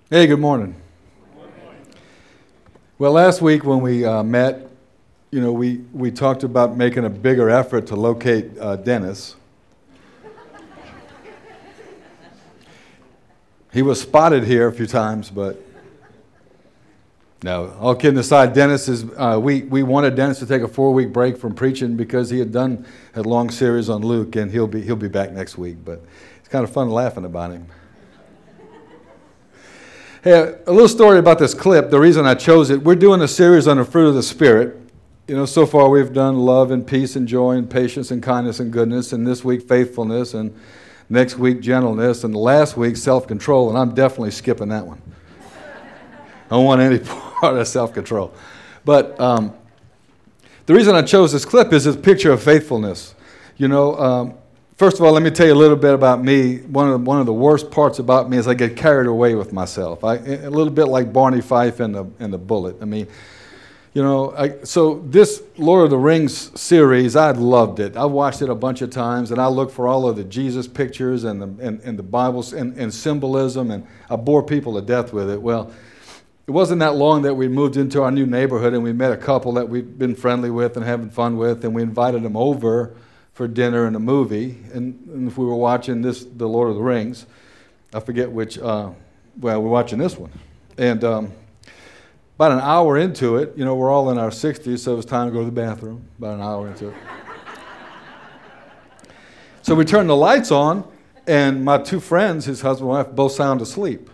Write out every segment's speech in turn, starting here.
Hey, good morning. Well, last week when we met, we talked about making a bigger effort to locate Dennis. He was spotted here a few times, but no. All kidding aside, Dennis is. We wanted Dennis to take a 4-week break from preaching because he had done a long series on Luke, and he'll be back next week. But it's kind of fun laughing about him. Hey, a little story about this clip. The reason I chose it, we're doing a series on the fruit of the Spirit. So far we've done love and peace and joy and patience and kindness and goodness, and this week faithfulness, and next week gentleness, and last week self-control, and I'm definitely skipping that one. I don't want any part of self-control. But the reason I chose this clip is a picture of faithfulness. First of all, let me tell you a little bit about me. One of the worst parts about me is I get carried away with myself. A little bit like Barney Fife in the Bullet. So this Lord of the Rings series, I loved it. I watched it a bunch of times, and I looked for all of the Jesus pictures and the Bibles and symbolism, and I bore people to death with it. Well, it wasn't that long that we moved into our new neighborhood, and we met a couple that we've been friendly with and having fun with, and we invited them over for dinner and a movie, and if we were watching The Lord of the Rings, I forget which, we're watching this one. And about an hour into it, we're all in our 60s, so it was time to go to the bathroom, about an hour into it. So we turned the lights on, and my two friends, his husband and wife, both sound asleep.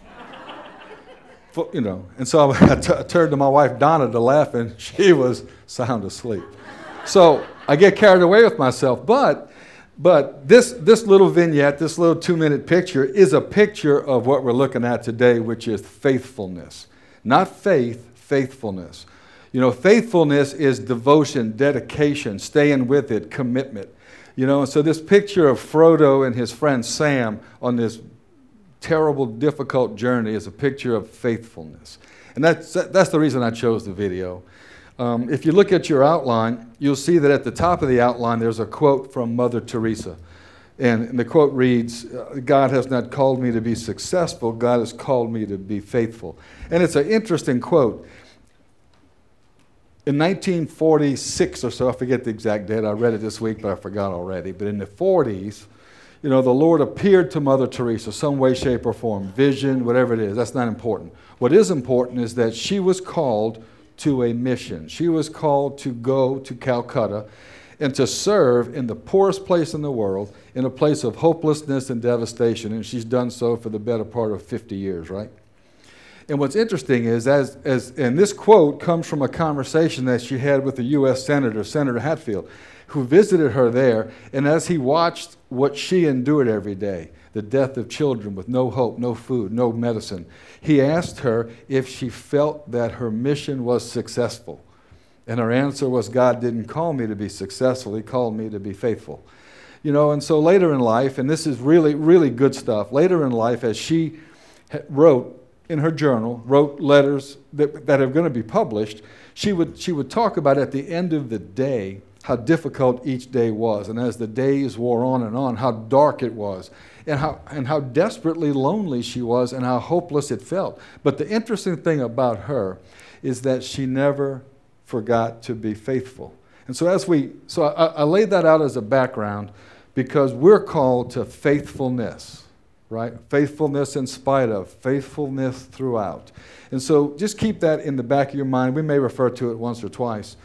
And so I turned to my wife, Donna, to laugh, and she was sound asleep. So I get carried away with myself, but this little vignette, this little 2-minute picture is a picture of what we're looking at today, which is faithfulness. Not faith, faithfulness. Faithfulness is devotion, dedication, staying with it, commitment. And so this picture of Frodo and his friend Sam on this terrible, difficult journey is a picture of faithfulness. And that's the reason I chose the video. If you look at your outline, you'll see that at the top of the outline there's a quote from Mother Teresa. And the quote reads, "God has not called me to be successful, God has called me to be faithful." And it's an interesting quote. In 1946 or so, I forget the exact date, I read it this week, but I forgot already. But in the 40s, the Lord appeared to Mother Teresa, some way, shape, or form, vision, whatever it is, that's not important. What is important is that she was called to a mission. She was called to go to Calcutta and to serve in the poorest place in the world, in a place of hopelessness and devastation, and she's done so for the better part of 50 years, right? And what's interesting is, and this quote comes from a conversation that she had with the U.S. Senator Hatfield, who visited her there, and as he watched what she endured every day, the death of children with no hope, no food, no medicine, he asked her if she felt that her mission was successful. And her answer was, "God didn't call me to be successful, He called me to be faithful." And so later in life, and this is really, really good stuff, later in life as she wrote in her journal, wrote letters that are going to be published, she would talk about at the end of the day how difficult each day was, and as the days wore on, how dark it was, and how desperately lonely she was, and how hopeless it felt. But the interesting thing about her is that she never forgot to be faithful. And so I laid that out as a background because we're called to faithfulness, right? Faithfulness in spite of, faithfulness throughout. And so just keep that in the back of your mind. We may refer to it once or twice.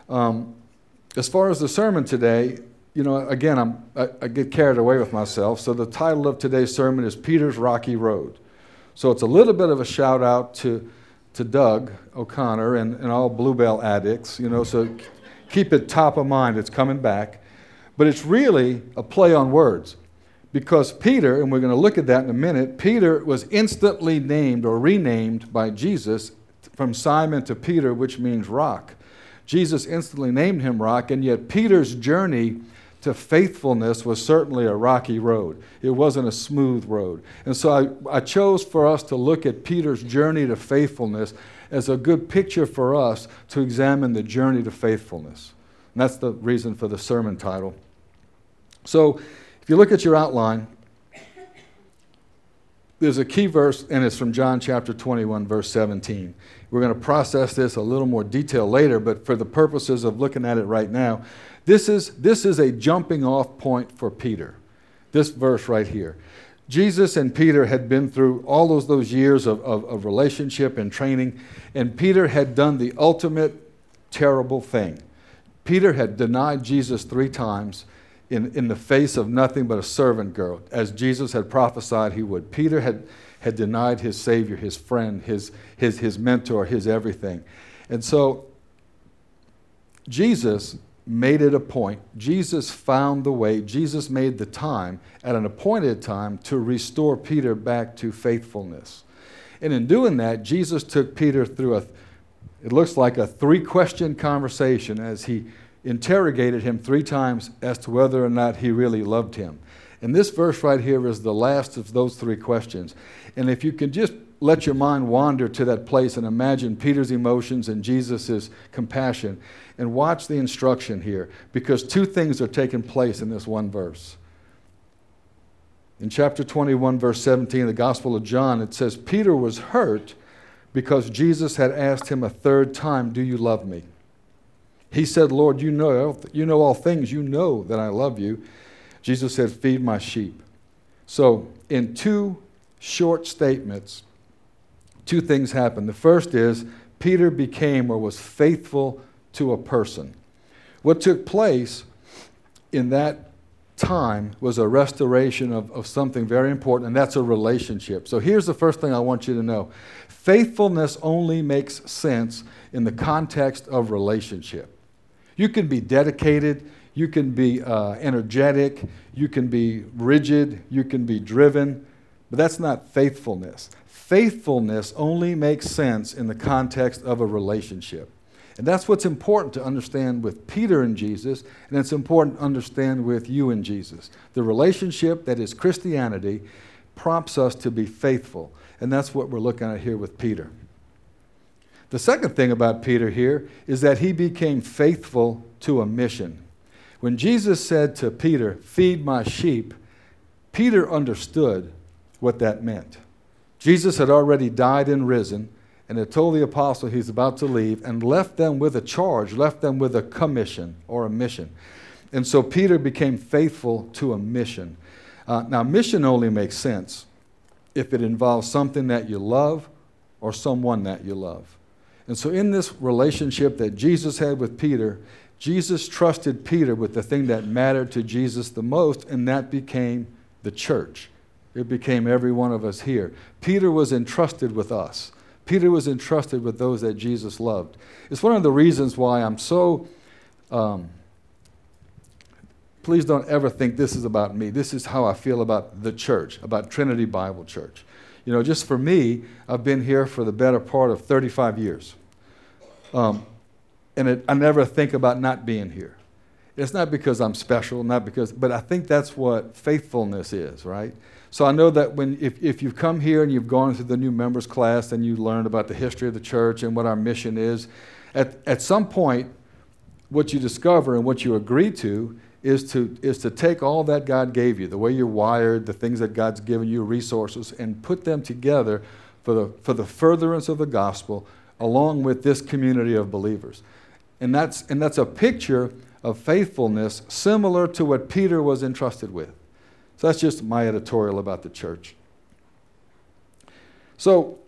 As far as the sermon today, again, I get carried away with myself. So the title of today's sermon is Peter's Rocky Road. So it's a little bit of a shout out to Doug O'Connor and all Bluebell addicts, so keep it top of mind. It's coming back. But it's really a play on words. Because Peter, and we're going to look at that in a minute, Peter was instantly named or renamed by Jesus from Simon to Peter, which means rock. Jesus instantly named him rock, and yet Peter's journey to faithfulness was certainly a rocky road. It wasn't a smooth road. And so I chose for us to look at Peter's journey to faithfulness as a good picture for us to examine the journey to faithfulness. And that's the reason for the sermon title. So if you look at your outline, there's a key verse, and it's from John chapter 21, verse 17. We're going to process this a little more detail later, but for the purposes of looking at it right now, this is a jumping off point for Peter, this verse right here. Jesus and Peter had been through all those years of relationship and training, and Peter had done the ultimate terrible thing. Peter had denied Jesus 3 times in the face of nothing but a servant girl, as Jesus had prophesied he would. Peter had denied his Savior, his friend, his mentor, his everything. And so Jesus made it a point. Jesus found the way. Jesus made the time at an appointed time to restore Peter back to faithfulness. And in doing that, Jesus took Peter through it looks like a 3-question conversation as he interrogated him 3 times as to whether or not he really loved him. And this verse right here is the last of those 3 questions. And if you can just let your mind wander to that place and imagine Peter's emotions and Jesus' compassion, and watch the instruction here, because 2 things are taking place in this one verse. In chapter 21, verse 17 of the Gospel of John, it says, Peter was hurt because Jesus had asked him a 3rd time, "Do you love me?" He said, "Lord, you know all things. You know that I love you." Jesus said, "Feed my sheep." So in 2 short statements, 2 things happened. The first is Peter became or was faithful to a person. What took place in that time was a restoration of something very important, and that's a relationship. So here's the first thing I want you to know. Faithfulness only makes sense in the context of relationship. You can be dedicated, you can be energetic, you can be rigid, you can be driven, but that's not faithfulness. Faithfulness only makes sense in the context of a relationship. And that's what's important to understand with Peter and Jesus, and it's important to understand with you and Jesus. The relationship that is Christianity prompts us to be faithful, and that's what we're looking at here with Peter. The second thing about Peter here is that he became faithful to a mission. When Jesus said to Peter, "Feed my sheep," Peter understood what that meant. Jesus had already died and risen, and had told the apostle he's about to leave, and left them with a charge, left them with a commission or a mission. And so Peter became faithful to a mission. Now, mission only makes sense if it involves something that you love or someone that you love. And so in this relationship that Jesus had with Peter, Jesus trusted Peter with the thing that mattered to Jesus the most, and that became the church. It became every one of us here. Peter was entrusted with us. Peter was entrusted with those that Jesus loved. It's one of the reasons why I'm so, please don't ever think this is about me. This is how I feel about the church, about Trinity Bible Church. You know, just for me, I've been here for the better part of 35 years. I never think about not being here. It's not because I'm special, but I think that's what faithfulness is, right? So I know that if you've come here and you've gone through the new members class and you learned about the history of the church and what our mission is, at some point, what you discover and what you agree to is to take all that God gave you, the way you're wired, the things that God's given you, resources, and put them together for the furtherance of the gospel along with this community of believers. And that's a picture of faithfulness similar to what Peter was entrusted with. So that's just my editorial about the church. So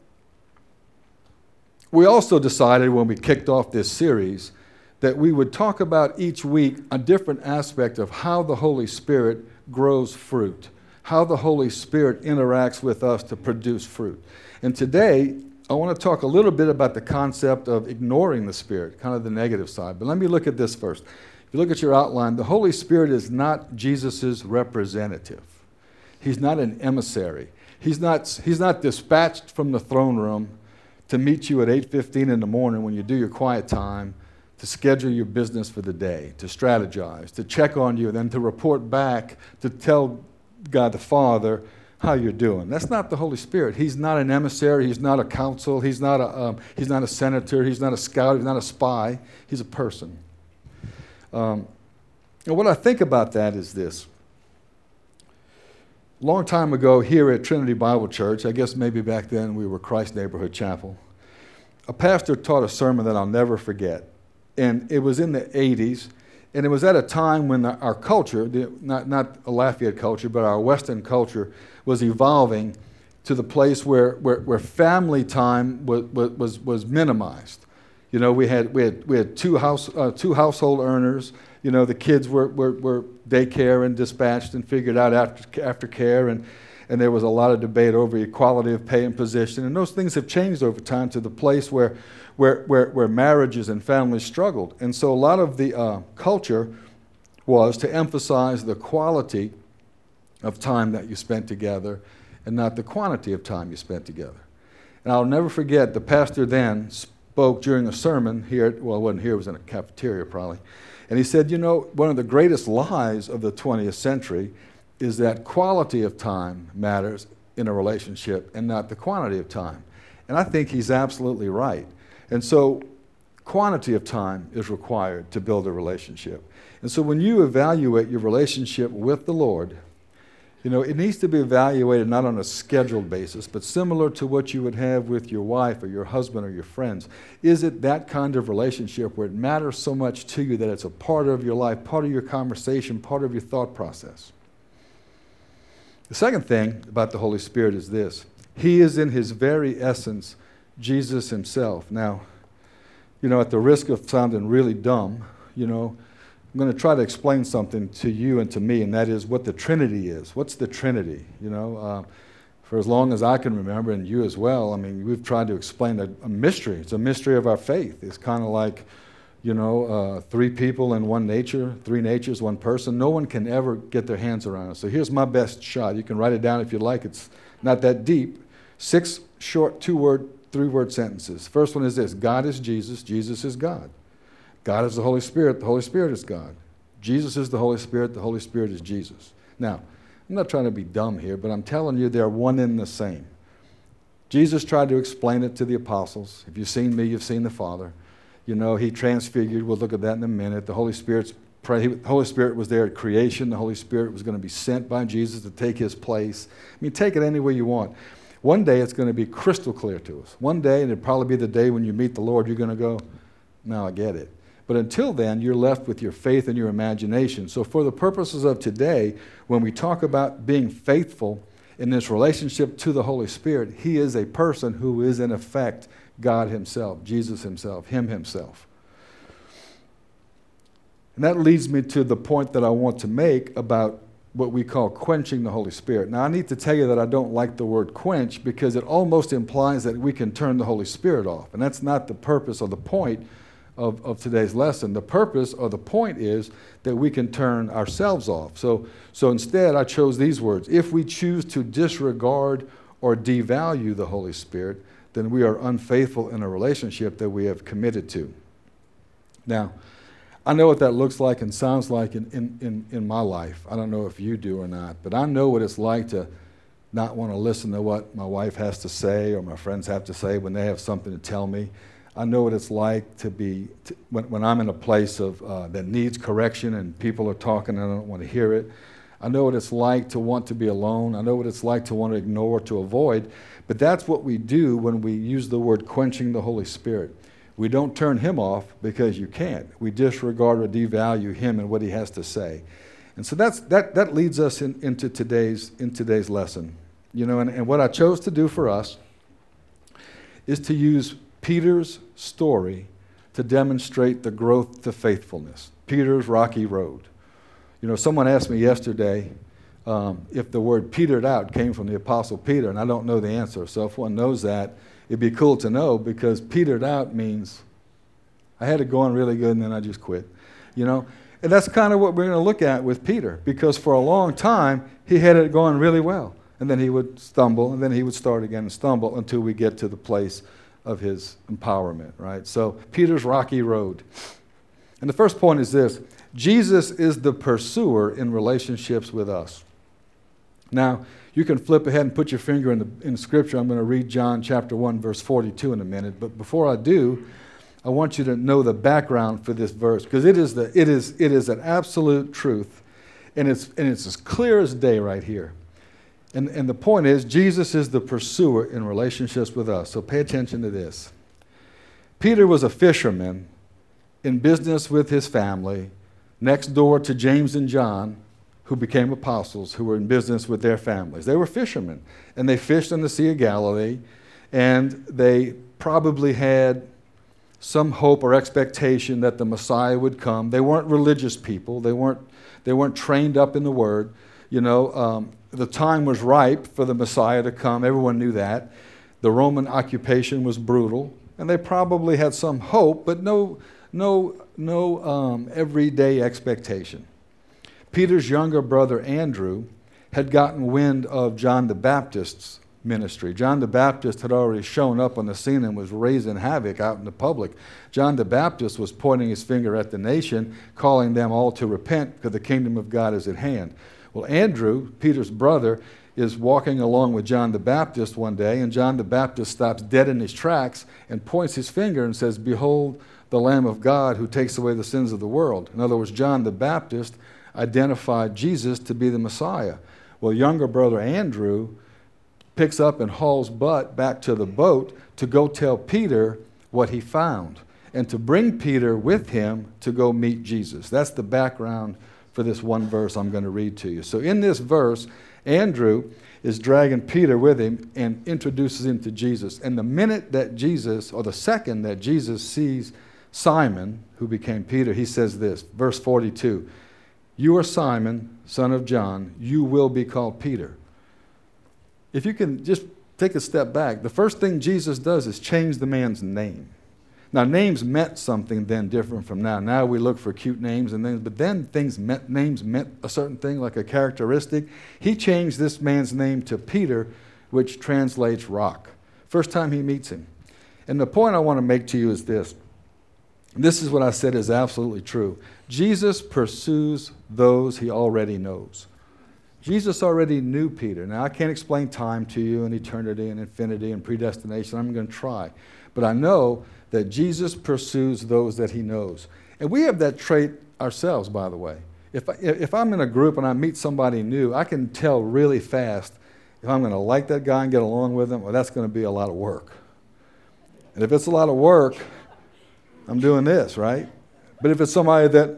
we also decided when we kicked off this series that we would talk about each week a different aspect of how the Holy Spirit grows fruit, how the Holy Spirit interacts with us to produce fruit. And today, I want to talk a little bit about the concept of ignoring the Spirit, kind of the negative side. But let me look at this first. If you look at your outline, the Holy Spirit is not Jesus' representative. He's not an emissary. He's not dispatched from the throne room to meet you at 8:15 in the morning when you do your quiet time, to schedule your business for the day, to strategize, to check on you, and then to report back to tell God the Father how you're doing. That's not the Holy Spirit. He's not an emissary. He's not a counsel. He's not a senator. He's not a scout. He's not a spy. He's a person. And what I think about that is this. long time ago here at Trinity Bible Church, I guess maybe back then we were Christ Neighborhood Chapel, a pastor taught a sermon that I'll never forget. And it was in the 80s, and it was at a time when our culture, not a Lafayette culture, but our Western culture was evolving to the place where family time was minimized. You know, we had two household earners. You know, the kids were daycare and dispatched and figured out after care, and there was a lot of debate over equality of pay and position. And those things have changed over time to the place where marriages and families struggled. And so a lot of the culture was to emphasize the quality of time that you spent together and not the quantity of time you spent together. And I'll never forget, the pastor then spoke during a sermon here, well, it wasn't here, it was in a cafeteria probably, and he said, you know, one of the greatest lies of the 20th century is that quality of time matters in a relationship and not the quantity of time. And I think he's absolutely right. And so quantity of time is required to build a relationship. And so when you evaluate your relationship with the Lord, you know, it needs to be evaluated not on a scheduled basis, but similar to what you would have with your wife or your husband or your friends. Is it that kind of relationship where it matters so much to you that it's a part of your life, part of your conversation, part of your thought process? The second thing about the Holy Spirit is this. He is in his very essence Jesus himself. Now, you know, at the risk of sounding really dumb, you know, I'm going to try to explain something to you and to me, and that is what the Trinity is. What's the Trinity? You know, for as long as I can remember, and you as well, I mean, we've tried to explain a mystery. It's a mystery of our faith. It's kind of like, you know, three people in one nature, three natures, one person. No one can ever get their hands around it. So here's my best shot. You can write it down if you like. It's not that deep. 6 short 2-word, 3-word sentences. First one is this: God is Jesus, Jesus is God. God is the Holy Spirit is God. Jesus is the Holy Spirit is Jesus. Now, I'm not trying to be dumb here, but I'm telling you they're one and the same. Jesus tried to explain it to the apostles. If you've seen me, you've seen the Father. You know, he transfigured. We'll look at that in a minute. The Holy Spirit was there at creation. The Holy Spirit was going to be sent by Jesus to take his place. I mean, take it any way you want. One day it's going to be crystal clear to us. One day, and it'll probably be the day when you meet the Lord, you're going to go, now I get it. But until then, you're left with your faith and your imagination. So for the purposes of today, when we talk about being faithful in this relationship to the Holy Spirit, he is a person who is in effect God himself, Jesus himself, him himself. And that leads me to the point that I want to make about what we call quenching the Holy Spirit. Now, I need to tell you that I don't like the word quench because it almost implies that we can turn the Holy Spirit off. And that's not the purpose or the point of today's lesson. The purpose or the point is that we can turn ourselves off. So instead, I chose these words. If we choose to disregard or devalue the Holy Spirit, then we are unfaithful in a relationship that we have committed to. Now, I know what that looks like and sounds like in my life. I don't know if you do or not, but I know what it's like to not want to listen to what my wife has to say or my friends have to say when they have something to tell me. I know what it's like to be, when I'm in a place of that needs correction and people are talking and I don't want to hear it. I know what it's like to want to be alone. I know what it's like to want to ignore, to avoid. But that's what we do when we use the word quenching the Holy Spirit. We don't turn him off because you can't. We disregard or devalue him and what he has to say. And so that leads us into today's lesson. You know, and what I chose to do for us is to use Peter's story to demonstrate the growth to faithfulness. Peter's rocky road. You know, someone asked me yesterday if the word petered out came from the Apostle Peter, and I don't know the answer. So if one knows that, it'd be cool to know, because petered out means I had it going really good and then I just quit. You know, and that's kind of what we're going to look at with Peter, because for a long time he had it going really well, and then he would stumble, and then he would start again and stumble until we get to the place of his empowerment, right? So Peter's rocky road. And the first point is this: Jesus is the pursuer in relationships with us. Now, you can flip ahead and put your finger in Scripture. I'm going to read John chapter 1, verse 42 in a minute. But before I do, I want you to know the background for this verse, because it is an absolute truth, and it's as clear as day right here. And the point is, Jesus is the pursuer in relationships with us. So pay attention to this. Peter was a fisherman in business with his family, next door to James and John, who became apostles, who were in business with their families. They were fishermen, and they fished in the Sea of Galilee, and they probably had some hope or expectation that the Messiah would come. They weren't religious people. They weren't trained up in the Word. The time was ripe for the Messiah to come. Everyone knew that. The Roman occupation was brutal, and they probably had some hope, but no everyday expectation. Peter's younger brother Andrew had gotten wind of John the Baptist's ministry. John the Baptist had already shown up on the scene and was raising havoc out in the public. John the Baptist was pointing his finger at the nation, calling them all to repent because the kingdom of God is at hand. Well, Andrew, Peter's brother, is walking along with John the Baptist one day, and John the Baptist stops dead in his tracks and points his finger and says, "Behold the Lamb of God who takes away the sins of the world." In other words, John the Baptist identified Jesus to be the Messiah. Well, younger brother Andrew picks up and hauls butt back to the boat to go tell Peter what he found and to bring Peter with him to go meet Jesus. That's the background for this one verse I'm going to read to you. So in this verse, Andrew is dragging Peter with him and introduces him to Jesus. And the minute that Jesus, or the second that Jesus sees Simon, who became Peter, he says this, verse 42, "You are Simon, son of John. You will be called Peter." If you can just take a step back, the first thing Jesus does is change the man's name. Now, names meant something then different from now. Now we look for cute names and things, but then names meant a certain thing, like a characteristic. He changed this man's name to Peter, which translates rock. First time he meets him. And the point I want to make to you is this. This is what I said is absolutely true. Jesus pursues those he already knows. Jesus already knew Peter. Now, I can't explain time to you and eternity and infinity and predestination. I'm going to try. But I know that Jesus pursues those that he knows. And we have that trait ourselves, by the way. If I'm in a group and I meet somebody new, I can tell really fast if I'm going to like that guy and get along with him, or that's going to be a lot of work. And if it's a lot of work, I'm doing this, right? But if it's somebody that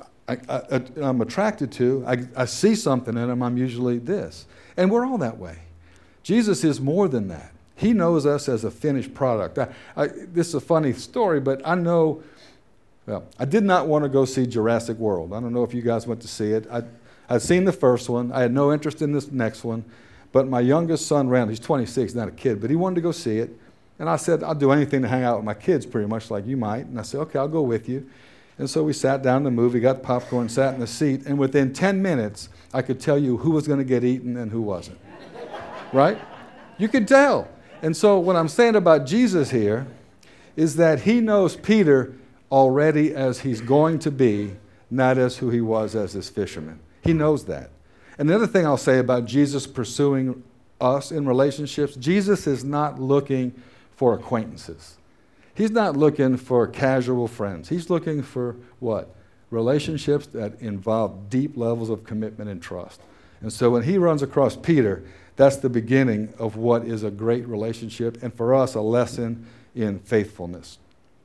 I'm attracted to, I see something in them, I'm usually this. And we're all that way. Jesus is more than that. He knows us as a finished product. This is a funny story, but I did not want to go see Jurassic World. I don't know if you guys went to see it. I'd seen the first one. I had no interest in this next one. But my youngest son, Randall, he's 26, not a kid, but he wanted to go see it. And I said, I'll do anything to hang out with my kids, pretty much like you might. And I said, okay, I'll go with you. And so we sat down in the movie, got popcorn, sat in the seat, and within 10 minutes, I could tell you who was going to get eaten and who wasn't. Right? You could tell. And so what I'm saying about Jesus here is that he knows Peter already as he's going to be, not as who he was as his fisherman. He knows that. And the other thing I'll say about Jesus pursuing us in relationships, Jesus is not looking for acquaintances. He's not looking for casual friends. He's looking for what? Relationships that involve deep levels of commitment and trust. And so when he runs across Peter, that's the beginning of what is a great relationship, and for us, a lesson in faithfulness.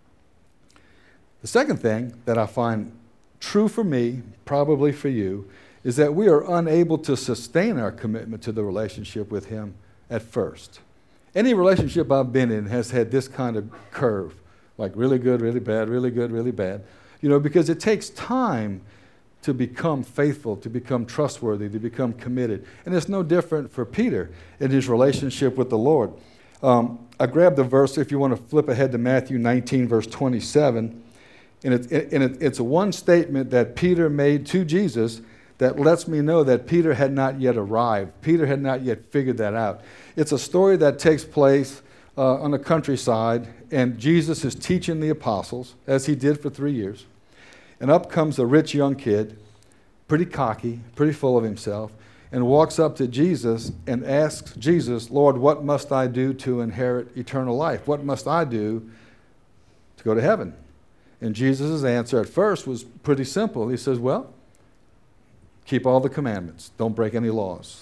The second thing that I find true for me, probably for you, is that we are unable to sustain our commitment to the relationship with him at first. Any relationship I've been in has had this kind of curve, like really good, really bad, really good, really bad, because it takes time to become faithful, to become trustworthy, to become committed. And it's no different for Peter in his relationship with the Lord. I grabbed the verse, if you want to flip ahead to Matthew 19, verse 27, and it's one statement that Peter made to Jesus that lets me know that Peter had not yet arrived. Peter had not yet figured that out. It's a story that takes place on the countryside, and Jesus is teaching the apostles, as he did for 3 years. And up comes a rich young kid, pretty cocky, pretty full of himself, and walks up to Jesus and asks Jesus, "Lord, what must I do to inherit eternal life? What must I do to go to heaven?" And Jesus' answer at first was pretty simple. He says, well, keep all the commandments. Don't break any laws.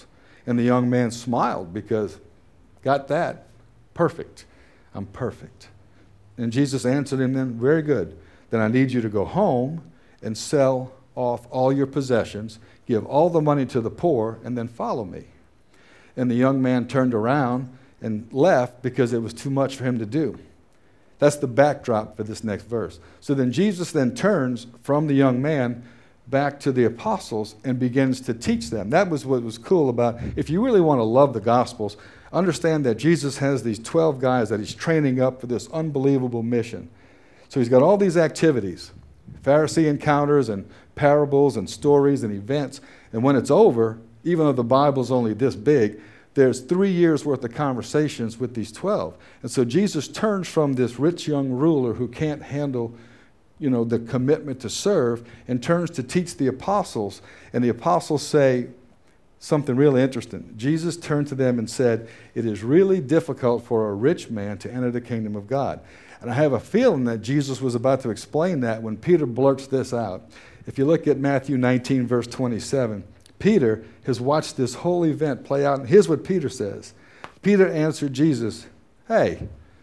And the young man smiled because, got that, perfect. I'm perfect. And Jesus answered him then, very good. Then I need you to go home and sell off all your possessions, give all the money to the poor, and then follow me. And the young man turned around and left because it was too much for him to do. That's the backdrop for this next verse. So then Jesus then turns from the young man back to the apostles and begins to teach them. That was what was cool about, if you really want to love the Gospels, understand that Jesus has these 12 guys that he's training up for this unbelievable mission. So he's got all these activities, Pharisee encounters and parables and stories and events. And when it's over, even though the Bible's only this big, there's 3 years worth of conversations with these 12. And so Jesus turns from this rich young ruler who can't handle, the commitment to serve, and turns to teach the apostles. And the apostles say something really interesting. Jesus turned to them and said, "It is really difficult for a rich man to enter the kingdom of God." And I have a feeling that Jesus was about to explain that when Peter blurts this out. If you look at Matthew 19, verse 27, Peter has watched this whole event play out, and here's what Peter says. Peter answered Jesus, "Hey,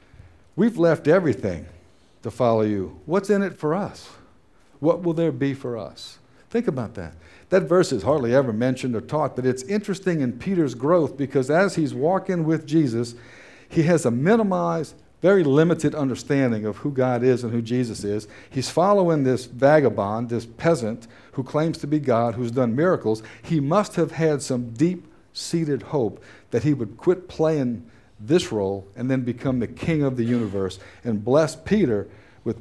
we've left everything to follow you. What's in it for us? What will there be for us?" Think about that. That verse is hardly ever mentioned or taught, but it's interesting in Peter's growth because as he's walking with Jesus, he has a minimized, very limited understanding of who God is and who Jesus is. He's following this vagabond, this peasant who claims to be God, who's done miracles. He must have had some deep-seated hope that he would quit playing this role and then become the king of the universe and bless Peter with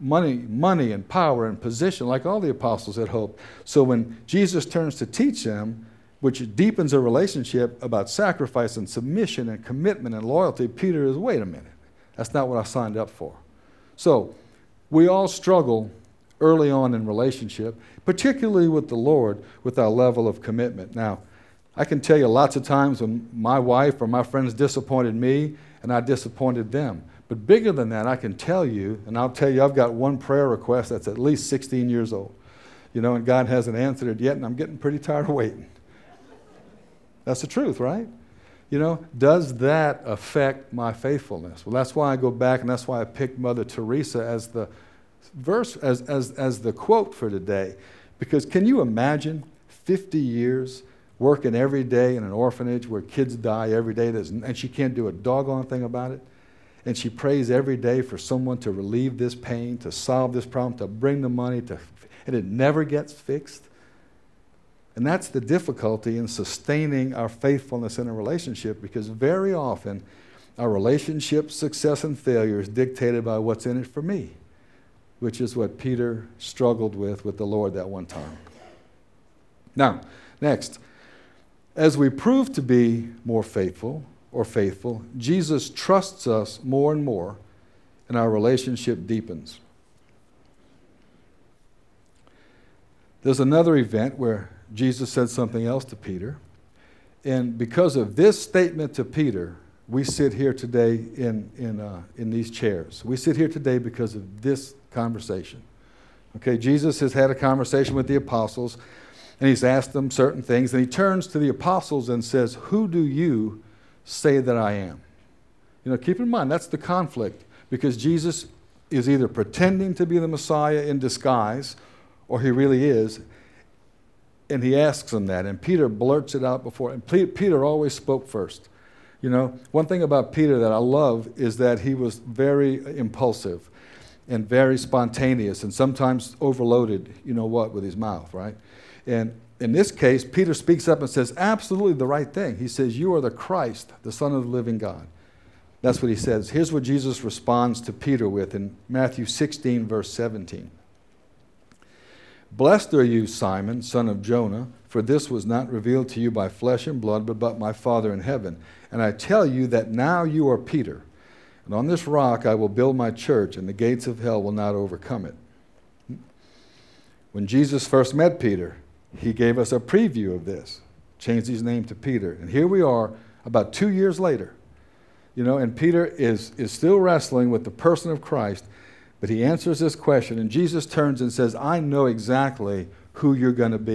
money and power and position like all the apostles had hoped. So when Jesus turns to teach them, which deepens a relationship about sacrifice and submission and commitment and loyalty, Peter is, wait a minute. That's not what I signed up for. So we all struggle early on in relationship, particularly with the Lord, with our level of commitment. Now, I can tell you lots of times when my wife or my friends disappointed me and I disappointed them. But bigger than that, I can tell you, and I'll tell you, I've got one prayer request that's at least 16 years old. And God hasn't answered it yet, and I'm getting pretty tired of waiting. That's the truth, right? Does that affect my faithfulness? Well, that's why I go back, and that's why I picked Mother Teresa as the verse, as the quote for today. Because can you imagine 50 years working every day in an orphanage where kids die every day, and she can't do a doggone thing about it? And she prays every day for someone to relieve this pain, to solve this problem, to bring the money, and it never gets fixed. And that's the difficulty in sustaining our faithfulness in a relationship, because very often our relationship success and failure is dictated by what's in it for me, which is what Peter struggled with the Lord that one time. Now, next, as we prove to be more faithful, Jesus trusts us more and more, and our relationship deepens. There's another event where Jesus said something else to Peter. And because of this statement to Peter, we sit here today in these chairs. We sit here today because of this conversation. Okay, Jesus has had a conversation with the apostles, and he's asked them certain things, and he turns to the apostles and says, "Who do you say that I am?" Keep in mind, that's the conflict, because Jesus is either pretending to be the Messiah in disguise, or he really is. And he asks them that, and Peter blurts it out before. And Peter always spoke first. One thing about Peter that I love is that he was very impulsive and very spontaneous and sometimes overloaded, with his mouth, right? And in this case, Peter speaks up and says absolutely the right thing. He says, "You are the Christ, the Son of the living God." That's what he says. Here's what Jesus responds to Peter with in Matthew 16, verse 17. "Blessed are you, Simon, son of Jonah, for this was not revealed to you by flesh and blood, but by my Father in heaven. And I tell you that now you are Peter, and on this rock I will build my church, and the gates of hell will not overcome it." When Jesus first met Peter, he gave us a preview of this, changed his name to Peter. And here we are about 2 years later, and Peter is still wrestling with the person of Christ. But he answers this question, and Jesus turns and says, "I know exactly who you're going to be.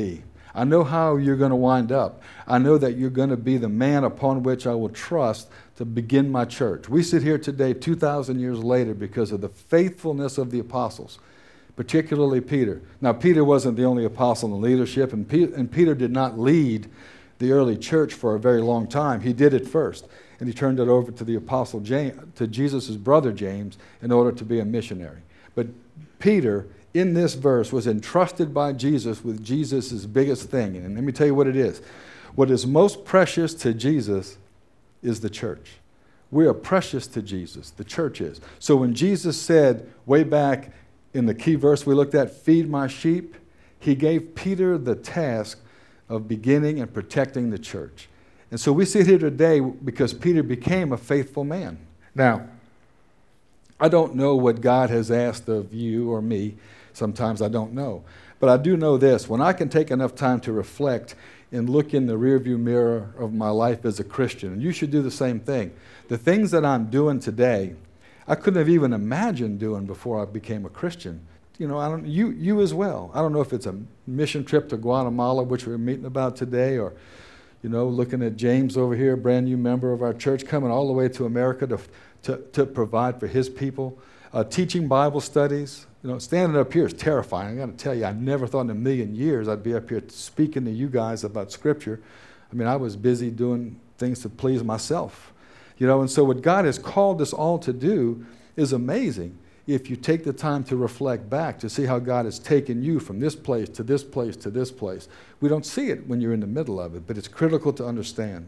I know how you're going to wind up. I know that you're going to be the man upon which I will trust to begin my church. We sit here today 2,000 years later because of the faithfulness of the apostles, particularly Peter. Now, Peter wasn't the only apostle in leadership, and Peter did not lead the early church for a very long time. He did it first, and he turned it over to the apostle James, to Jesus' brother James, in order to be a missionary. But Peter, in this verse, was entrusted by Jesus with Jesus' biggest thing. And let me tell you what it is. What is most precious to Jesus is the church. We are precious to Jesus. The church is. So when Jesus said, way back in the key verse we looked at, feed my sheep, he gave Peter the task of beginning and protecting the church. And so we sit here today because Peter became a faithful man. Now, I don't know what God has asked of you or me. Sometimes I don't know. But I do know this. When I can take enough time to reflect and look in the rearview mirror of my life as a Christian, and you should do the same thing. The things that I'm doing today, I couldn't have even imagined doing before I became a Christian. You know, you as well. I don't know if it's a mission trip to Guatemala, which we're meeting about today, or, you know, looking at James over here, a brand new member of our church, coming all the way to America to provide for his people, teaching Bible studies. You know, standing up here is terrifying. I got to tell you, I never thought in a million years I'd be up here speaking to you guys about Scripture. I mean, I was busy doing things to please myself. You know, and so what God has called us all to do is amazing if you take the time to reflect back to see how God has taken you from this place to this place to this place. We don't see it when you're in the middle of it, but it's critical to understand.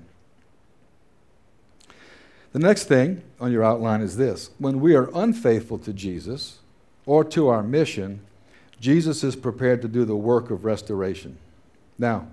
The next thing on your outline is this. When we are unfaithful to Jesus or to our mission, Jesus is prepared to do the work of restoration. Now,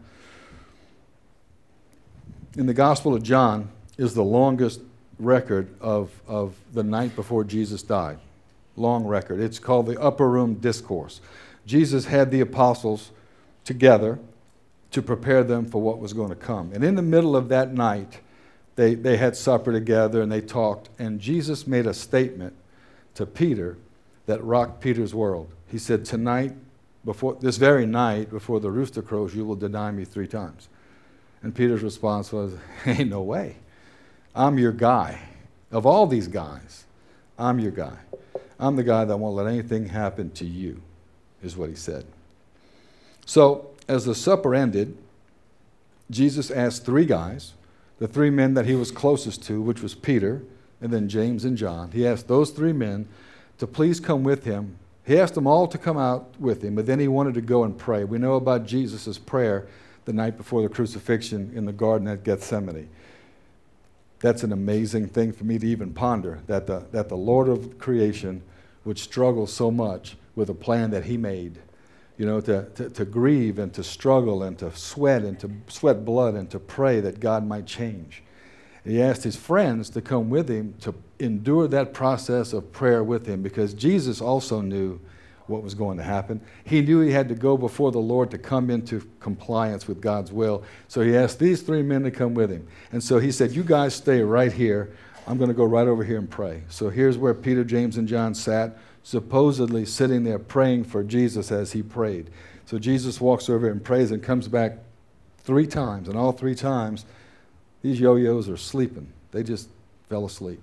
in the Gospel of John is the longest record of the night before Jesus died. Long record. It's called the Upper Room Discourse. Jesus had the apostles together to prepare them for what was going to come. And in the middle of that night, they had supper together and they talked, and Jesus made a statement to Peter that rocked Peter's world. He said, tonight, this very night, before the rooster crows, you will deny me 3 times. And Peter's response was, ain't no way. I'm your guy. Of all these guys, I'm your guy. I'm the guy that won't let anything happen to you, is what he said. So, as the supper ended, Jesus asked 3 guys, the 3 men that he was closest to, which was Peter, and then James and John. He asked those 3 men to please come with him. He asked them all to come out with him, but then he wanted to go and pray. We know about Jesus' prayer the night before the crucifixion in the garden at Gethsemane. That's an amazing thing for me to even ponder, that the Lord of creation would struggle so much with a plan that he made. You know, to grieve and to struggle and to sweat blood and to pray that God might change. He asked his friends to come with him to endure that process of prayer with him, because Jesus also knew what was going to happen. He knew he had to go before the Lord to come into compliance with God's will. So he asked these 3 men to come with him. And so he said, you guys stay right here. I'm going to go right over here and pray. So here's where Peter, James, and John sat, supposedly sitting there praying for Jesus as he prayed. So Jesus walks over and prays and comes back 3 times. And all 3 times, these yo-yos are sleeping. They just fell asleep.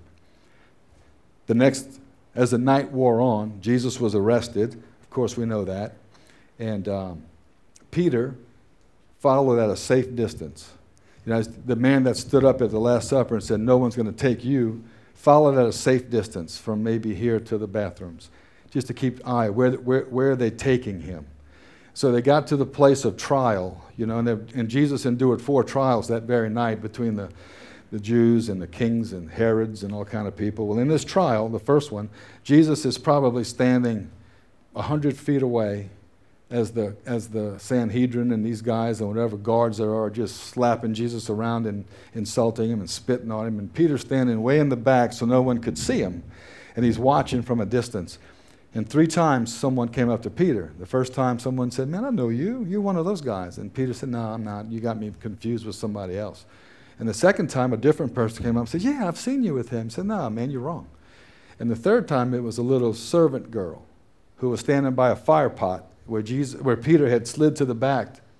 As the night wore on, Jesus was arrested. Of course, we know that. And Peter followed at a safe distance. You know, the man that stood up at the Last Supper and said, no one's going to take you, followed at a safe distance from maybe here to the bathrooms, just to keep an eye. Where are they taking him? So they got to the place of trial, you know, and Jesus endured 4 trials that very night between the Jews and the kings and Herods and all kind of people. Well, in this trial, the first one, Jesus is probably standing 100 feet away as the Sanhedrin and these guys and whatever guards there are just slapping Jesus around and insulting him and spitting on him. And Peter's standing way in the back so no one could see him. And he's watching from a distance. And 3 times someone came up to Peter. The first time someone said, man, I know you. You're one of those guys. And Peter said, no, I'm not. You got me confused with somebody else. And the second time, a different person came up and said, yeah, I've seen you with him. He said, no, man, you're wrong. And the third time, it was a little servant girl who was standing by a fire pot where Peter had slid to the back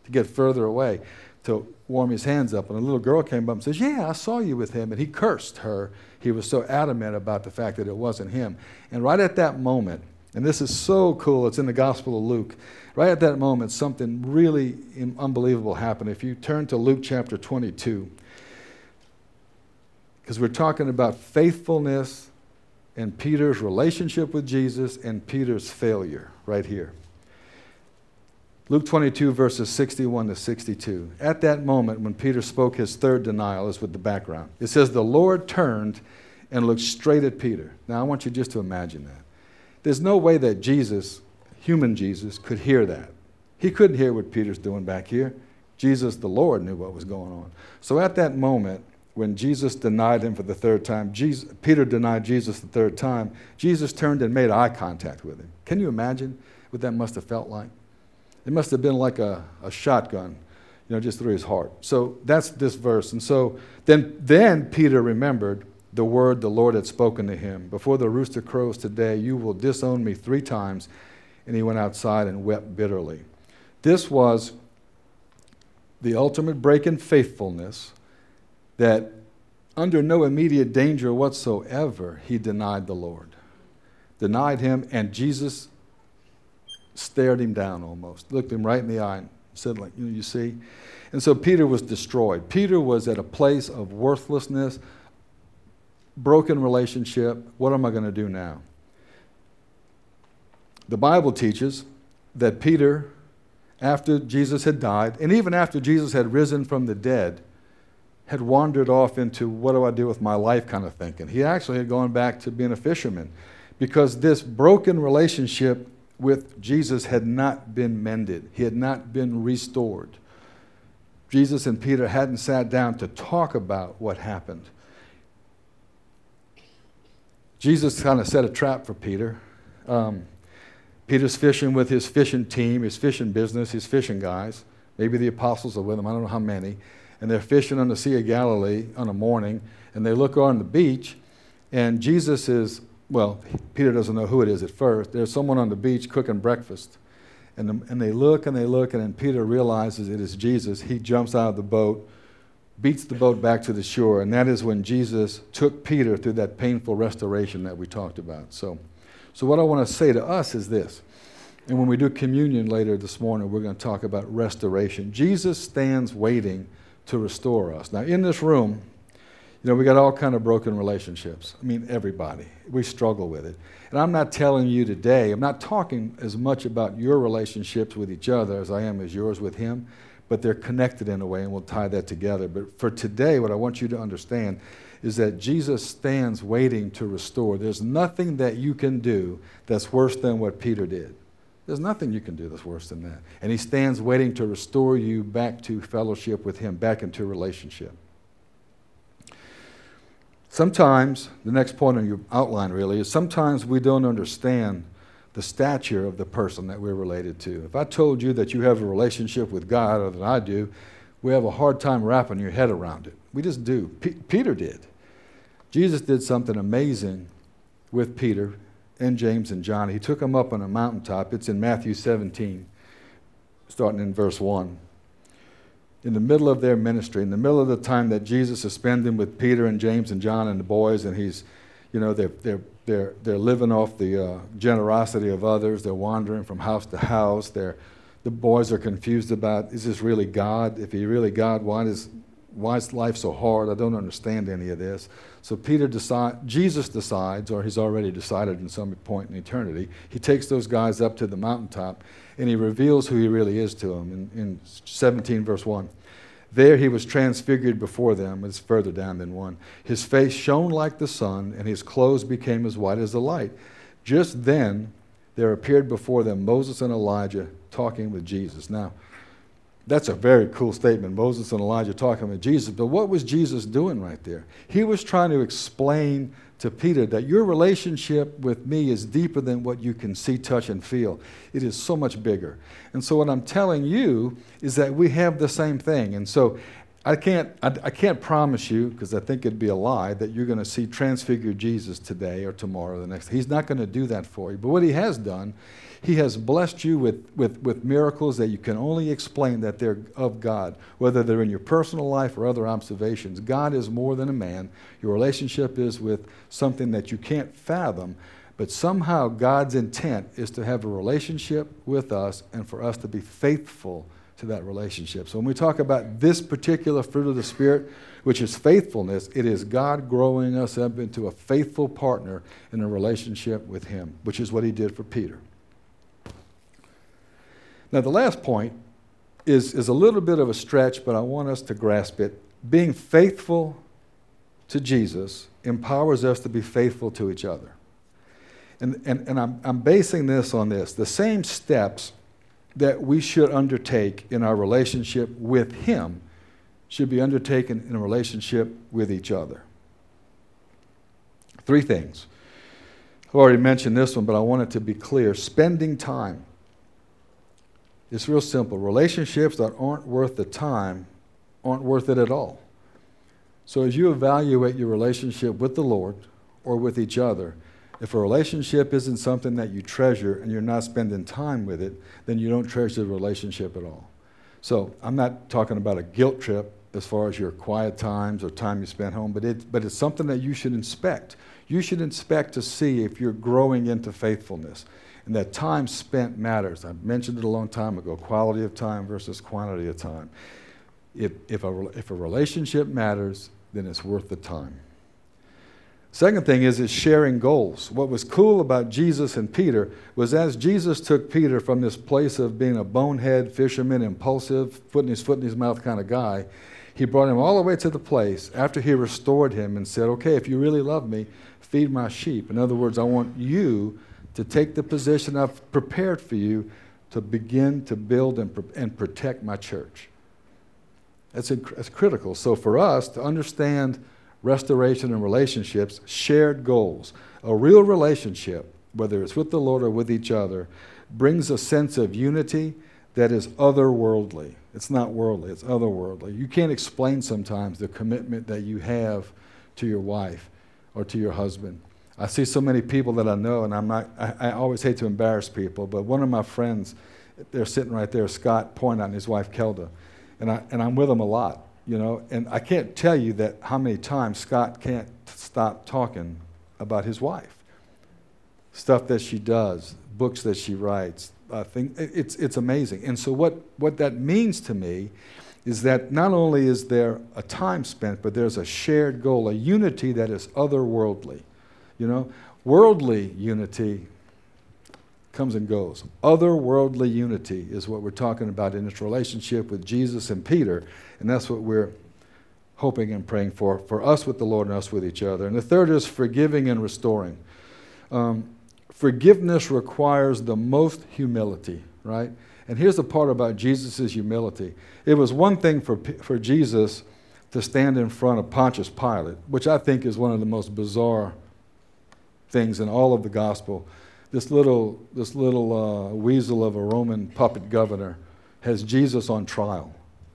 to get further away to warm his hands up. And a little girl came up and says, yeah, I saw you with him. And he cursed her. He was so adamant about the fact that it wasn't him. And right at that moment, and this is so cool, it's in the Gospel of Luke, right at that moment, something really unbelievable happened. If you turn to Luke chapter 22, because we're talking about faithfulness and Peter's relationship with Jesus and Peter's failure right here. Luke 22, verses 61 to 62. At that moment, when Peter spoke his third denial, is with the background. It says, the Lord turned and looked straight at Peter. Now, I want you just to imagine that. There's no way that Jesus, human Jesus, could hear that. He couldn't hear what Peter's doing back here. Jesus, the Lord, knew what was going on. So at that moment, when Jesus denied him for the third time, Peter denied Jesus the third time, Jesus turned and made eye contact with him. Can you imagine what that must have felt like? It must have been like a shotgun, just through his heart. So that's this verse. And so then Peter remembered the word the Lord had spoken to him. Before the rooster crows today, you will disown me 3 times. And he went outside and wept bitterly. This was the ultimate break in faithfulness, that under no immediate danger whatsoever, he denied the Lord. Denied him, and Jesus stared him down almost, looked him right in the eye and said, like, you see? And so Peter was destroyed. Peter was at a place of worthlessness, broken relationship. What am I going to do now? The Bible teaches that Peter, after Jesus had died, and even after Jesus had risen from the dead, had wandered off into what do I do with my life kind of thinking. He actually had gone back to being a fisherman because this broken relationship with Jesus had not been mended. He had not been restored. Jesus and Peter hadn't sat down to talk about what happened. Jesus kind of set a trap for Peter. Peter's fishing with his fishing team, his fishing business, his fishing guys. Maybe the apostles are with him, I don't know how many. And they're fishing on the Sea of Galilee on a morning, and they look on the beach, and Jesus is, well, Peter doesn't know who it is at first. There's someone on the beach cooking breakfast. And they look, and then Peter realizes it is Jesus. He jumps out of the boat, beats the boat back to the shore, and that is when Jesus took Peter through that painful restoration that we talked about. So what I want to say to us is this, and when we do communion later this morning, we're going to talk about restoration. Jesus stands waiting to restore us. Now, in this room, we got all kind of broken relationships. I mean, everybody. We struggle with it. And I'm not telling you today, I'm not talking as much about your relationships with each other as I am as yours with him, but they're connected in a way, and we'll tie that together. But for today, what I want you to understand is that Jesus stands waiting to restore. There's nothing that you can do that's worse than what Peter did. There's nothing you can do that's worse than that. And he stands waiting to restore you back to fellowship with him, back into relationship. Sometimes, the next point on your outline really is sometimes we don't understand the stature of the person that we're related to. If I told you that you have a relationship with God, or that I do, we have a hard time wrapping your head around it. We just do. Peter did. Jesus did something amazing with Peter and James and John. He took them up on a mountaintop. It's in Matthew 17, starting in verse 1. In the middle of their ministry, in the middle of the time that Jesus is spending with Peter and James and John and the boys, and he's, they're living off the generosity of others. They're wandering from house to house. The boys are confused about, is this really God? If he really God, why is life so hard? I don't understand any of this. So Jesus decides, or he's already decided in some point in eternity, he takes those guys up to the mountaintop and he reveals who he really is to them in 17 verse 1. There he was transfigured before them. It's further down than 1. His face shone like the sun, and his clothes became as white as the light. Just then there appeared before them Moses and Elijah talking with Jesus. Now, that's a very cool statement, Moses and Elijah talking with Jesus. But what was Jesus doing right there? He was trying to explain to Peter that your relationship with me is deeper than what you can see, touch, and feel. It is so much bigger. And so what I'm telling you is that we have the same thing. And so I can't promise you, because I think it'd be a lie, that you're going to see transfigured Jesus today or tomorrow or the next. He's not going to do that for you. But what he has done, he has blessed you with miracles that you can only explain that they're of God, whether they're in your personal life or other observations. God is more than a man. Your relationship is with something that you can't fathom, but somehow God's intent is to have a relationship with us and for us to be faithful to that relationship. So when we talk about this particular fruit of the Spirit, which is faithfulness, it is God growing us up into a faithful partner in a relationship with him, which is what he did for Peter. Now the last point is a little bit of a stretch, but I want us to grasp it. Being faithful to Jesus empowers us to be faithful to each other. And I'm basing this on this. The same steps that we should undertake in our relationship with him should be undertaken in a relationship with each other. 3 things. I've already mentioned this one, but I want it to be clear. Spending time. It's real simple. Relationships that aren't worth the time aren't worth it at all. So as you evaluate your relationship with the Lord or with each other, if a relationship isn't something that you treasure and you're not spending time with it, then you don't treasure the relationship at all. So I'm not talking about a guilt trip as far as your quiet times or time you spend home, but it's something that you should inspect. You should inspect to see if you're growing into faithfulness. And that time spent matters. I mentioned it a long time ago, quality of time versus quantity of time. If a relationship matters, then it's worth the time. Second thing is sharing goals. What was cool about Jesus and Peter was as Jesus took Peter from this place of being a bonehead, fisherman, impulsive, putting his foot in his mouth kind of guy, he brought him all the way to the place after he restored him and said, okay, if you really love me, feed my sheep. In other words, I want you to take the position I've prepared for you to begin to build and protect my church. That's critical. So for us to understand restoration and relationships, shared goals. A real relationship, whether it's with the Lord or with each other, brings a sense of unity that is otherworldly. It's not worldly, it's otherworldly. You can't explain sometimes the commitment that you have to your wife or to your husband. I see so many people that I know, and I always hate to embarrass people, but one of my friends, they're sitting right there, Scott Point and his wife Kelda, and I'm with them a lot. You know, and I can't tell you that how many times Scott can't stop talking about his wife. Stuff that she does, books that she writes. It's amazing. And so what that means to me is that not only is there a time spent, but there's a shared goal, a unity that is otherworldly. You know, worldly unity comes and goes. Otherworldly unity is what we're talking about in this relationship with Jesus and Peter, and that's what we're hoping and praying for us with the Lord and us with each other. And the third is forgiving and restoring. Forgiveness requires the most humility, right? And here's the part about Jesus' humility. It was one thing for Jesus to stand in front of Pontius Pilate, which I think is one of the most bizarre things in all of the gospel. This little weasel of a Roman puppet governor has Jesus on trial.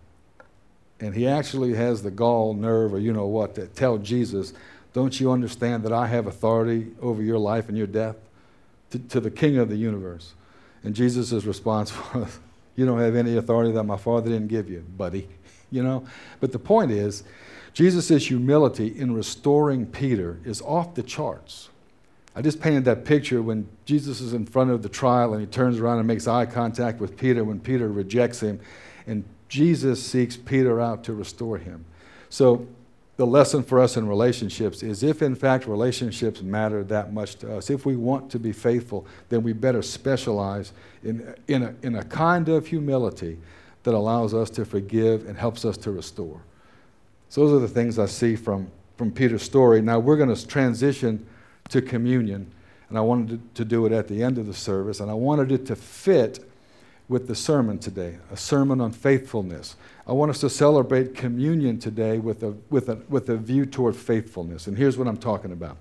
And he actually has the gall, nerve, or you know what, to tell Jesus, don't you understand that I have authority over your life and your death? To the King of the universe. And Jesus' response was, you don't have any authority that my Father didn't give you, buddy. You know? But the point is, Jesus' humility in restoring Peter is off the charts. I just painted that picture when Jesus is in front of the trial and he turns around and makes eye contact with Peter when Peter rejects him, and Jesus seeks Peter out to restore him. So the lesson for us in relationships is if in fact relationships matter that much to us, if we want to be faithful, then we better specialize in a kind of humility that allows us to forgive and helps us to restore. So those are the things I see from Peter's story. Now we're going to transition to communion, and I wanted to do it at the end of the service, and I wanted it to fit with the sermon today, a sermon on faithfulness. I want us to celebrate communion today with a view toward faithfulness, and here's what I'm talking about.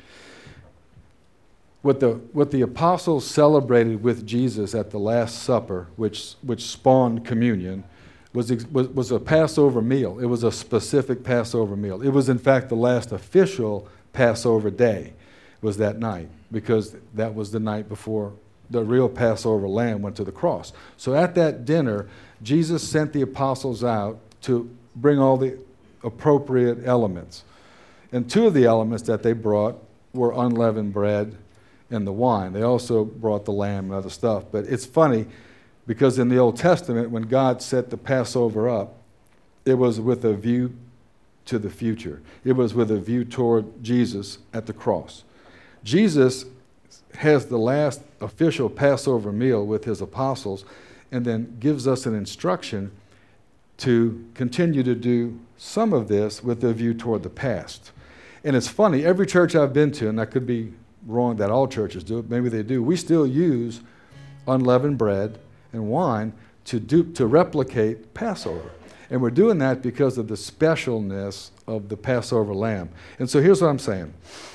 What the apostles celebrated with Jesus at the Last Supper, which spawned communion, was a Passover meal. It was a specific Passover meal. It was, in fact, the last official Passover day was that night, because that was the night before the real Passover lamb went to the cross. So at that dinner, Jesus sent the apostles out to bring all the appropriate elements. And two of the elements that they brought were unleavened bread and the wine. They also brought the lamb and other stuff. But it's funny, because in the Old Testament, when God set the Passover up, it was with a view to the future. It was with a view toward Jesus at the cross. Jesus has the last official Passover meal with his apostles, and then gives us an instruction to continue to do some of this with a view toward the past. And it's funny, every church I've been to, and I could be wrong that all churches do it, maybe they do, we still use unleavened bread and wine to replicate Passover. And we're doing that because of the specialness of the Passover lamb. And so here's what I'm saying.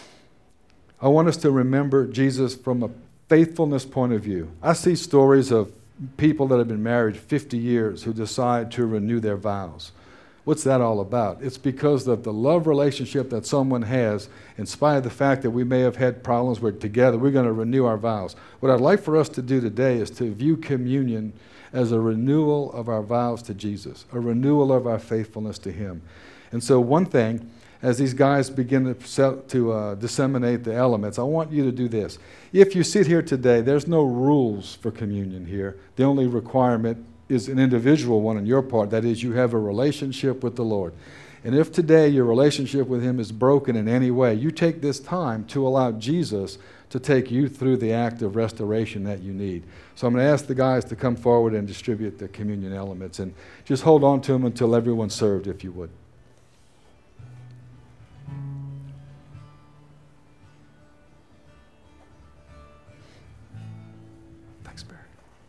I want us to remember Jesus from a faithfulness point of view. I see stories of people that have been married 50 years who decide to renew their vows. What's that all about? It's because of the love relationship that someone has, in spite of the fact that we may have had problems, we're together, we're going to renew our vows. What I'd like for us to do today is to view communion as a renewal of our vows to Jesus, a renewal of our faithfulness to him. And so one thing, as these guys begin to disseminate the elements, I want you to do this. If you sit here today, there's no rules for communion here. The only requirement is an individual one on your part. That is, you have a relationship with the Lord. And if today your relationship with him is broken in any way, you take this time to allow Jesus to take you through the act of restoration that you need. So I'm going to ask the guys to come forward and distribute the communion elements. And just hold on to them until everyone's served, if you would. Thanks, Barry.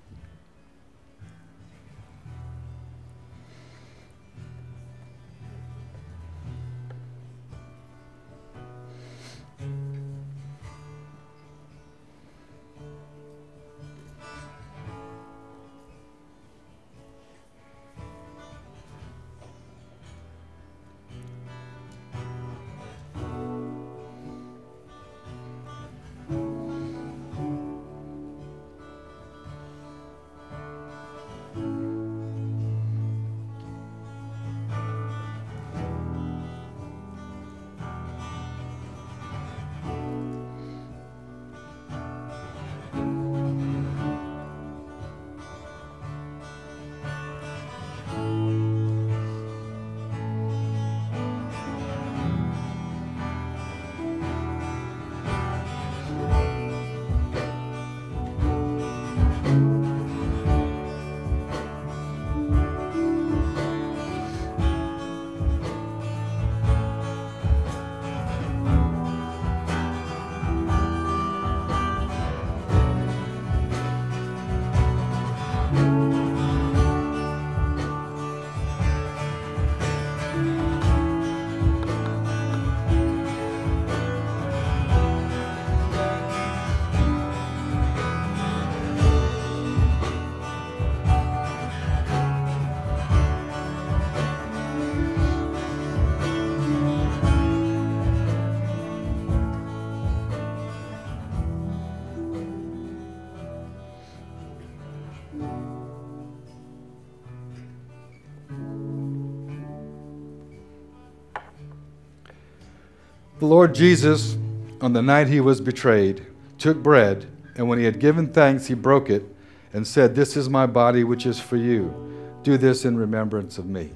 The Lord Jesus, on the night he was betrayed, took bread, and when he had given thanks, he broke it and said, "This is my body, which is for you. Do this in remembrance of me."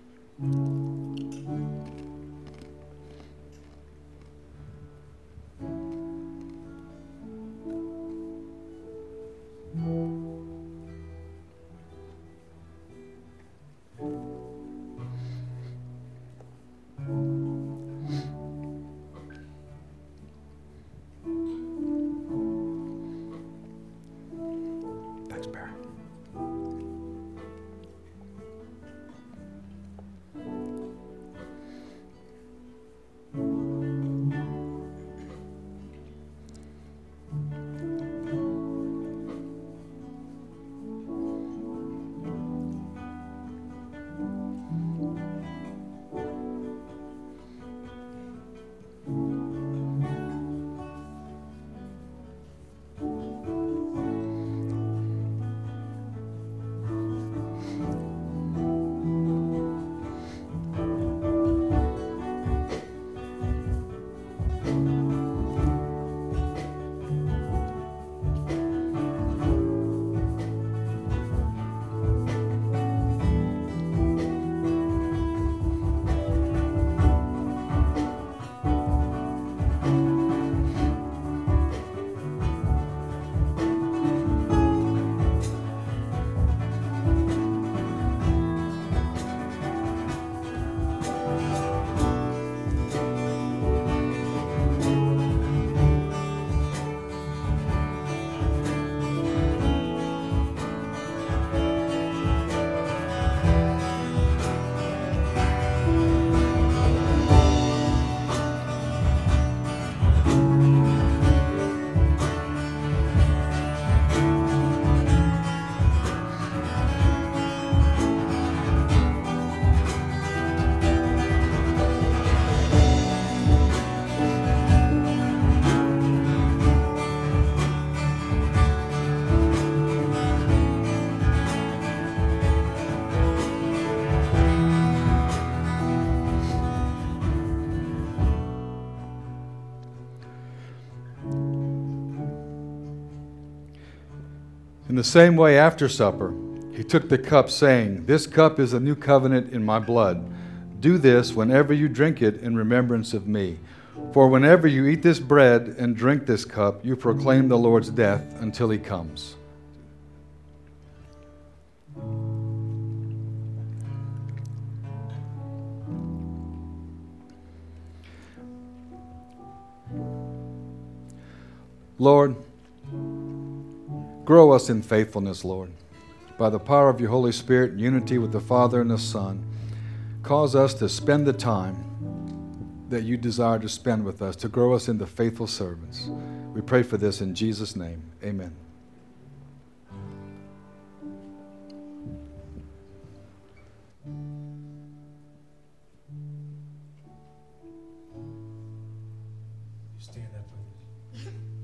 Thanks, Barry. In the same way, after supper, he took the cup, saying, "This cup is a new covenant in my blood. Do this whenever you drink it in remembrance of me. For whenever you eat this bread and drink this cup, you proclaim the Lord's death until he comes." Lord, grow us in faithfulness, Lord. By the power of your Holy Spirit in unity with the Father and the Son, cause us to spend the time that you desire to spend with us, to grow us into faithful servants. We pray for this in Jesus' name. Amen. Stand up with us.